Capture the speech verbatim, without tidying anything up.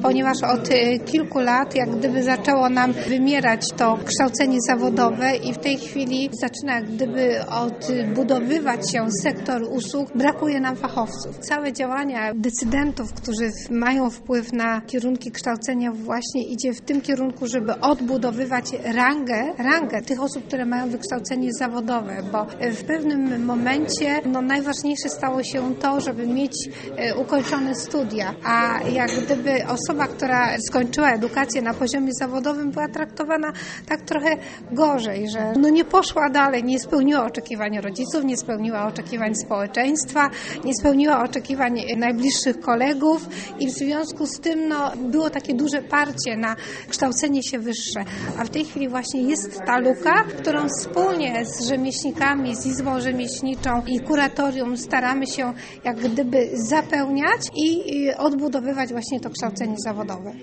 ponieważ od kilku lat jak gdyby zaczęło nam wymierać to kształcenie zawodowe i w tej chwili zaczyna jak gdyby odbudowywać się sektor usług. Brakuje nam fachowców. Całe działania decydentów, którzy mają wpływ na kierunki kształcenia właśnie idzie w tym kierunku, żeby odbudowywać rangę, rangę tych osób, które mają wykształcenie zawodowe, bo w pewnym momencie no, najważniejsze stało się to, żeby mieć ukończone studia, a jak gdyby osoba, która skończyła edukację na poziomie zawodowym była traktowana tak trochę gorzej, że no nie poszła dalej, nie spełniła oczekiwań rodziców, nie spełniła oczekiwań społeczeństwa, nie spełniła oczekiwań najbliższych kolegów i w związku z tym no, było takie duże parcie na kształcenie się wyższe, a w tej chwili właśnie jest ta luka, którą wspólnie z rzemieślnikami, z Izbą Rzemieślniczą i kuratorium staramy się jak gdyby zapełniać i odbudowywać właśnie to kształcenie zawodowe.